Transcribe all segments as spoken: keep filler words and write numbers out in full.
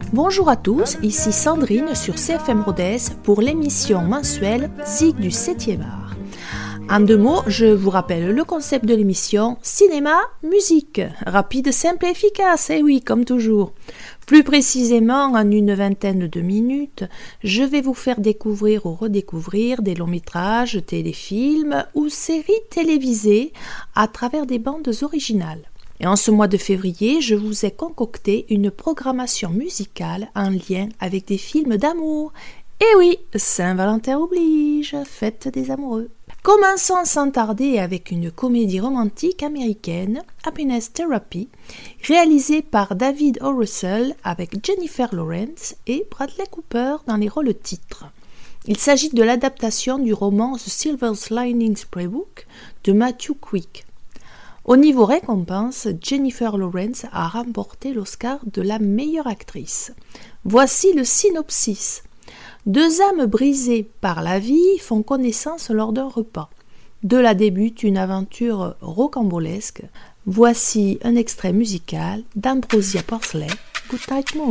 Bonjour à tous, ici Sandrine sur C F M Rodez pour l'émission mensuelle Zig du septième art. En deux mots, je vous rappelle le concept de l'émission cinéma, musique. Rapide, simple et efficace, et oui, comme toujours. Plus précisément, en une vingtaine de minutes, je vais vous faire découvrir ou redécouvrir des longs métrages, téléfilms ou séries télévisées à travers des bandes originales. Et en ce mois de février, je vous ai concocté une programmation musicale en lien avec des films d'amour. Et oui, Saint-Valentin oblige, fête des amoureux. Commençons sans tarder avec une comédie romantique américaine, Happiness Therapy, réalisée par David O. Russell avec Jennifer Lawrence et Bradley Cooper dans les rôles titres. Il s'agit de l'adaptation du roman The Silver Linings Playbook de Matthew Quick. Au niveau récompense, Jennifer Lawrence a remporté l'Oscar de la meilleure actrice. Voici le synopsis. Deux âmes brisées par la vie font connaissance lors d'un repas. De là débute une aventure rocambolesque. Voici un extrait musical d'Ambrosia Parsley, Good Night Moon.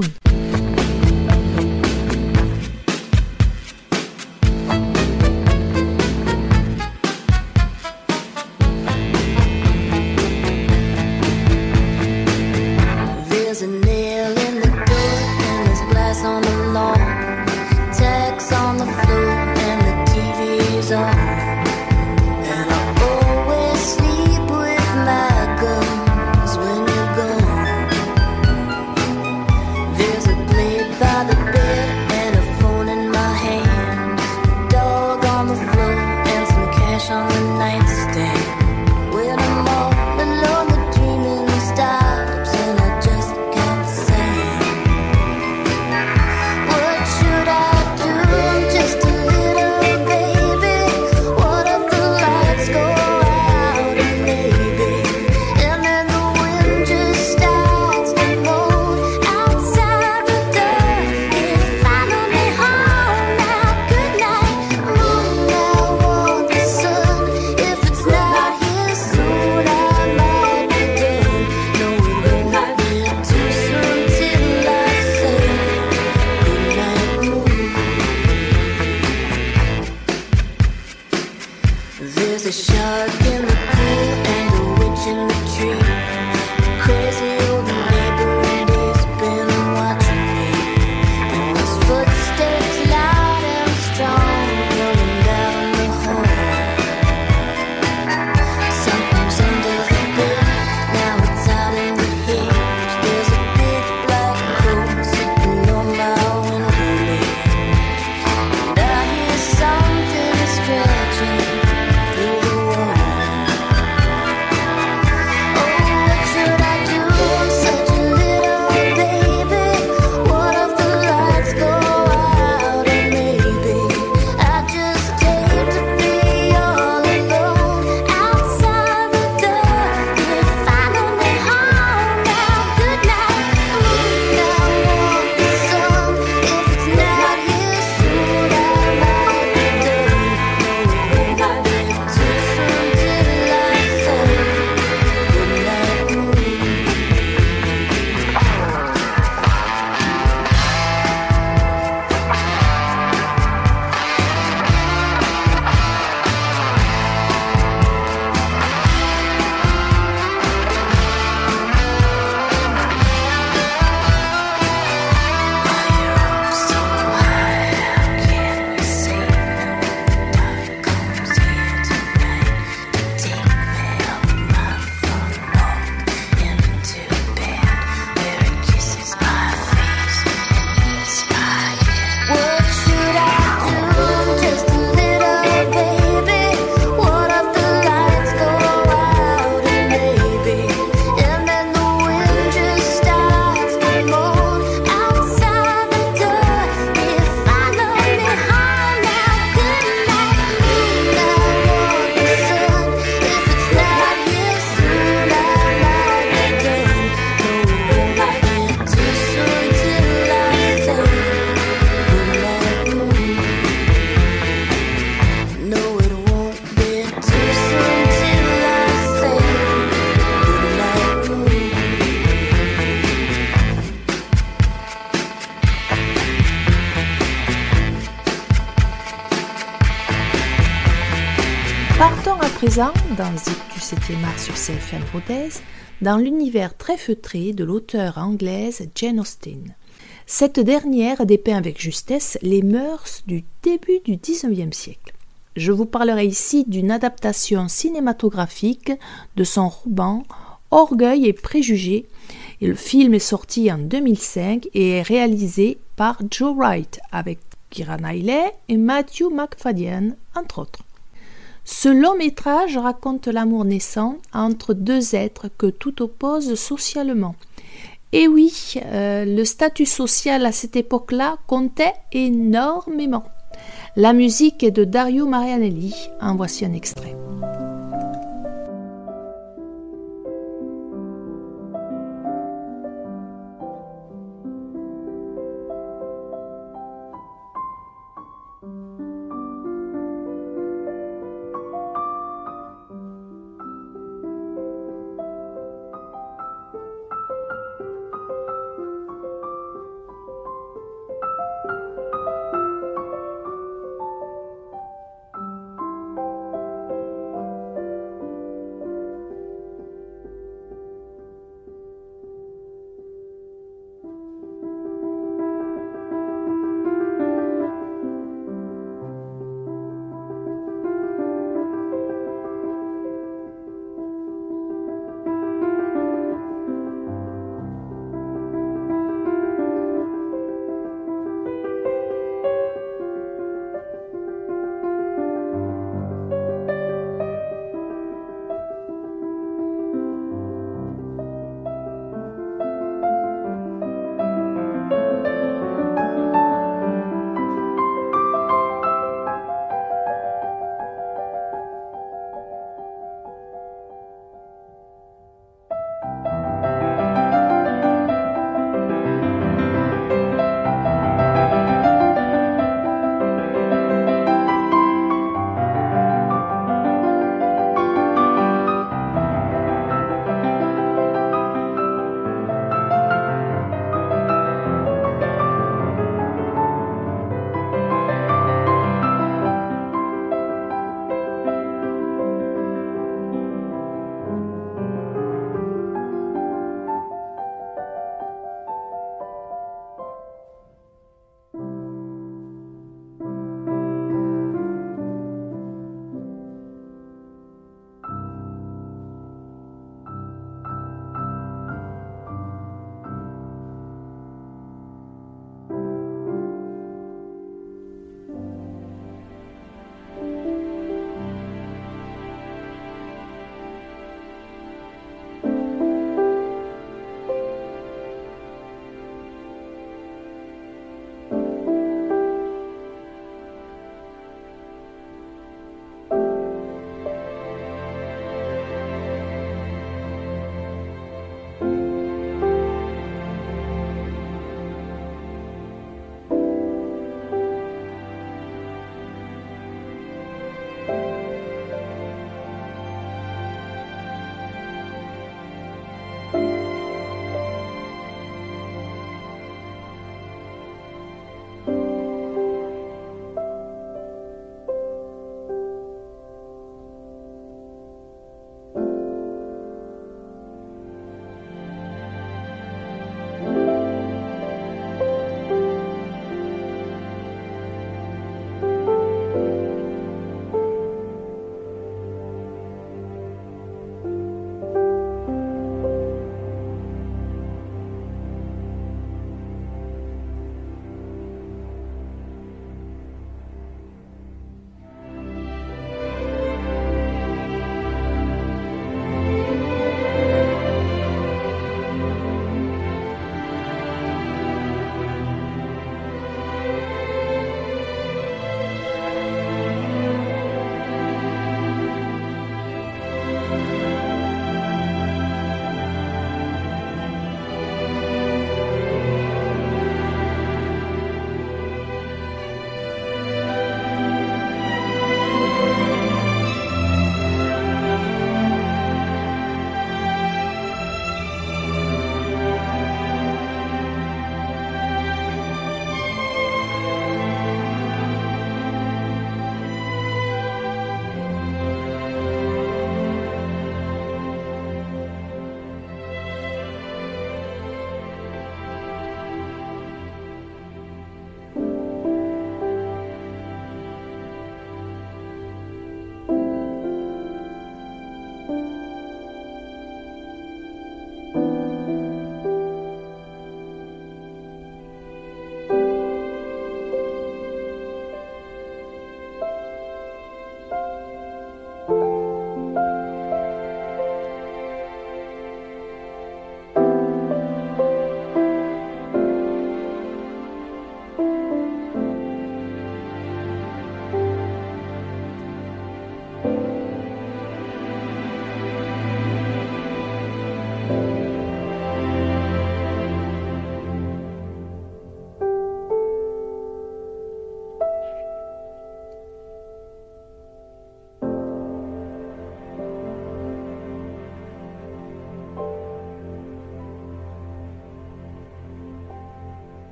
Oh, what should I do? présent, dans Zig du septième art sur C F M Rodez, dans l'univers très feutré de l'auteure anglaise Jane Austen. Cette dernière dépeint avec justesse les mœurs du début du dix-neuvième siècle. Je vous parlerai ici d'une adaptation cinématographique de son roman Orgueil et préjugés. Et le film est sorti en deux mille cinq et est réalisé par Joe Wright avec Keira Knightley et Matthew Macfadyen, entre autres. Ce long métrage raconte l'amour naissant entre deux êtres que tout oppose socialement. Et oui, euh, le statut social à cette époque-là comptait énormément. La musique est de Dario Marianelli, en voici un extrait.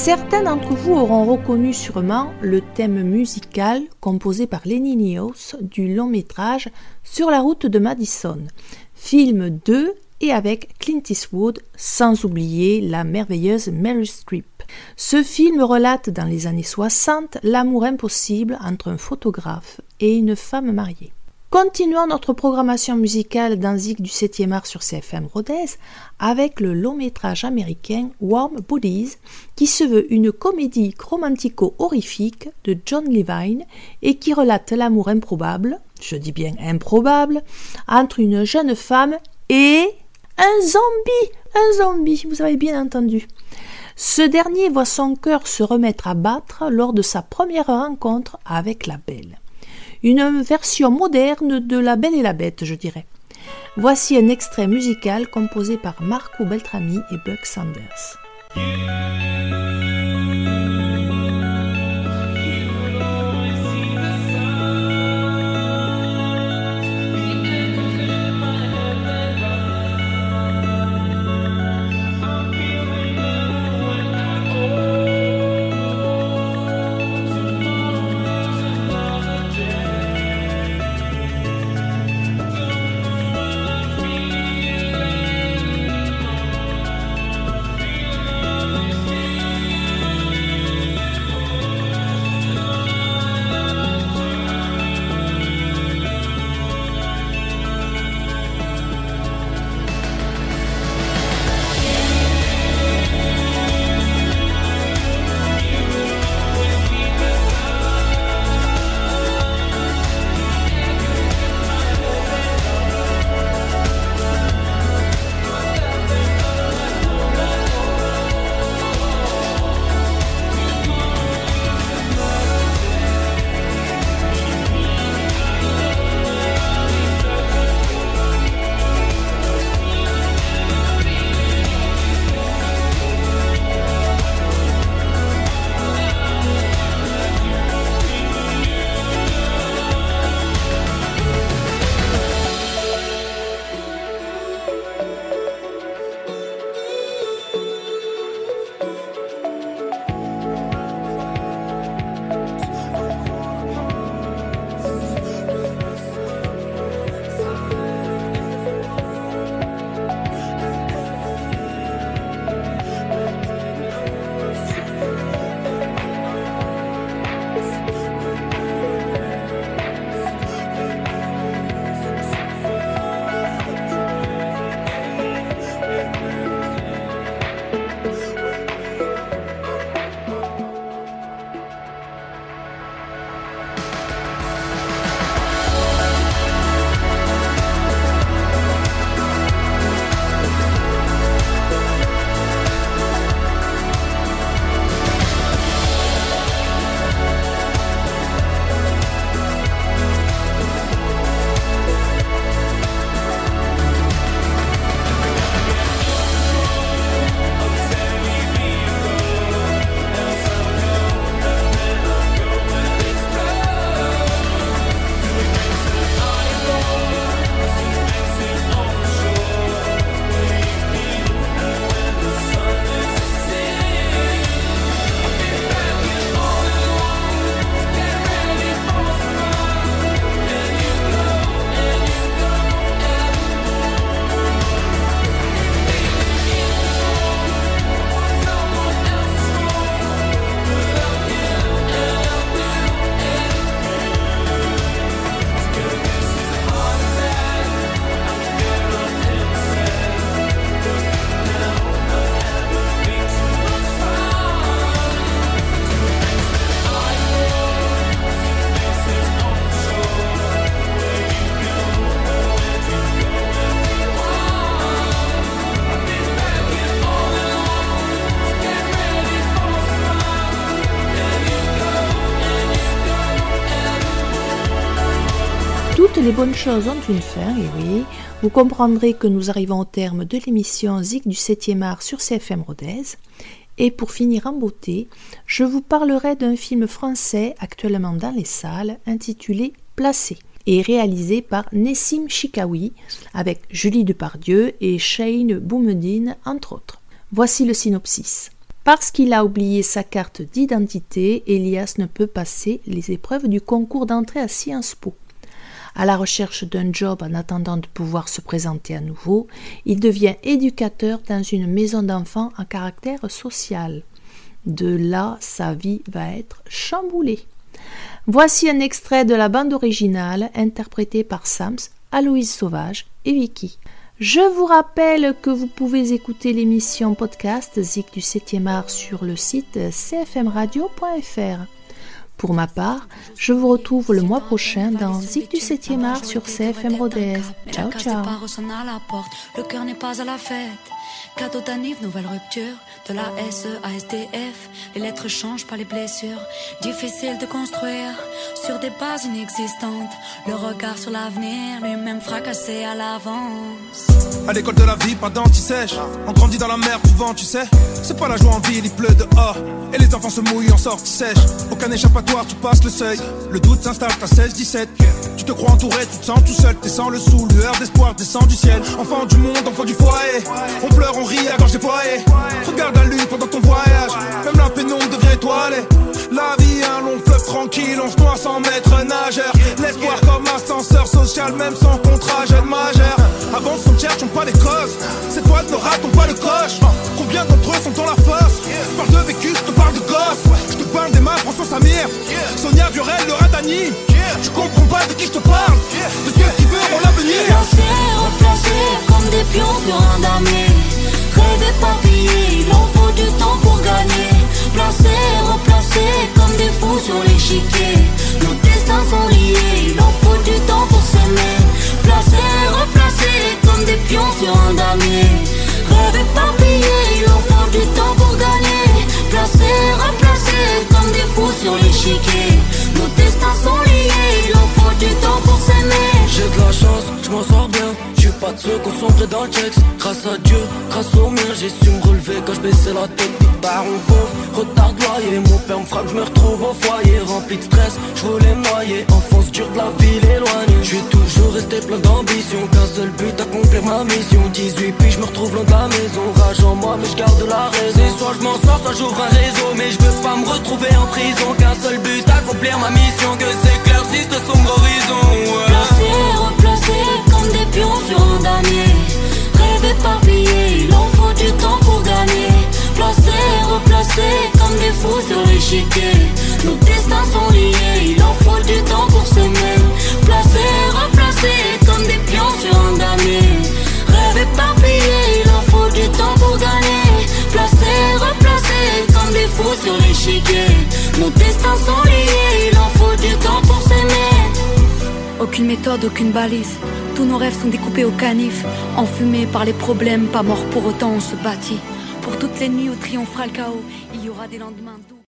Certains d'entre vous auront reconnu sûrement le thème musical composé par Lenny Niehaus du long métrage Sur la route de Madison, film de et avec Clint Eastwood, sans oublier la merveilleuse Meryl Streep. Ce film relate dans les années soixante l'amour impossible entre un photographe et une femme mariée. Continuons notre programmation musicale dans Zig du septième art sur C F M Rodez avec le long-métrage américain Warm Bodies qui se veut une comédie romantico-horrifique de John Levine et qui relate l'amour improbable, je dis bien improbable, entre une jeune femme et un zombie, un zombie, vous avez bien entendu. Ce dernier voit son cœur se remettre à battre lors de sa première rencontre avec la Belle. Une version moderne de La Belle et la Bête, je dirais. Voici un extrait musical composé par Marco Beltrami et Buck Sanders. Toutes les bonnes choses ont une fin, et oui, vous comprendrez que nous arrivons au terme de l'émission Zig du septième art sur C F M Rodez. Et pour finir en beauté, je vous parlerai d'un film français actuellement dans les salles intitulé Placé et réalisé par Nessim Chikaoui avec Julie Depardieu et Shane Boumediene entre autres. Voici le synopsis. Parce qu'il a oublié sa carte d'identité, Elias ne peut passer les épreuves du concours d'entrée à Sciences Po. À la recherche d'un job en attendant de pouvoir se présenter à nouveau, il devient éducateur dans une maison d'enfants à caractère social. De là, sa vie va être chamboulée. Voici un extrait de la bande originale interprétée par Sams, Aloïse Sauvage et Vicky. Je vous rappelle que vous pouvez écouter l'émission podcast Zik du septième art sur le site c f m radio point f r. Pour ma part, je vous retrouve le mois prochain dans Zik du septième art sur C F M Rodez. Ciao, ciao. Le cœur n'est pas à la fête. Cadeau d'anniv, nouvelle rupture. De la S E à S D F, les lettres changent pas les blessures. Difficile de construire sur des bases inexistantes. Le regard sur l'avenir, lui-même fracassé à l'avance. À l'école de la vie, pas d'anti-sèche. On grandit dans la mer, souvent tu sais. C'est pas la joie en ville, il pleut dehors. Et les enfants se mouillent en sortie sèche. Aucun échappatoire, tu passes le seuil. Le doute s'installe, t'as seize dix-sept. Tu te crois entouré, tu te sens tout seul. T'es sans le sou, lueur d'espoir descend du ciel. Enfant du monde, enfant du foyer. On pleure, on rit à gorge déployée. Regarde la lune pendant ton voyage. Même la pénombre devient étoilée. La vie, un long fleuve tranquille. On se noie sans maître nageur. L'espoir comme ascenseur social, même sans contrat, jeune majeur. Avance, on ne cherche pas les causes. Cette fois ne ratons pas le coche. Combien d'entre eux sont dans la fosse? Je parle de vécu, je te parle de gosse. Je te parle d'Emma, François Samir, Sonia Viorel, Laura Dani. Je comprends pas de qui je te parle. De ceux qui verront l'avenir. Placés, replacés comme des pions sur un damier. Rêver papillés, il en faut du temps pour gagner. Placés, replacés comme des fous sur l'échiquier. Nos destins sont liés, il en faut du temps pour s'aimer. Placés, replacés comme des pions sur un damier. Rêver papillés, il en faut du temps pour gagner. Placés, replacés comme des fous sur l'échiquier. Nos destins sont liés, il en faut du temps pour s'aimer. J'ai de la chance, je m'en sors bien. Je suis pas de ceux qu'on sombre dans le checks. Grâce à Dieu, grâce aux miens, j'ai su me relever quand je baissais la tête. Petit baron pauvre, retard de loyer. Mon père me frappe, je me retrouve au foyer. Rempli de stress, je voulais me noyer. Enfance dure de la ville éloignée. Je suis toujours resté plein d'ambition. Qu'un seul but, accomplir ma mission. dix-huit puis je me retrouve loin de la maison. Rage en moi, mais je garde la raison. Soit je m'en sors, soit j'ouvre un réseau. Mais je veux pas me retrouver en prison. Qu'un seul but, accomplir ma mission. Que s'éclaircisse de sombre horizon. Ouais. Placés, replacés comme des pions sur un damier. Rêver papillés, il en faut du temps pour gagner. Placés, replacés comme des fous sur l'échiquier. Nos destins sont liés, il en faut du temps pour s'aimer. Placés, replacés comme des pions sur un damier. Rêver papillés, il en faut du temps pour gagner. Placés, replacés comme des fous sur l'échiquier. Nos destins sont liés, il en faut du temps pour s'aimer. Aucune méthode, aucune balise. Tous nos rêves sont découpés au canif. Enfumés par les problèmes, pas morts pour autant, on se bâtit. Pour toutes les nuits où triomphera le chaos, il y aura des lendemains doux.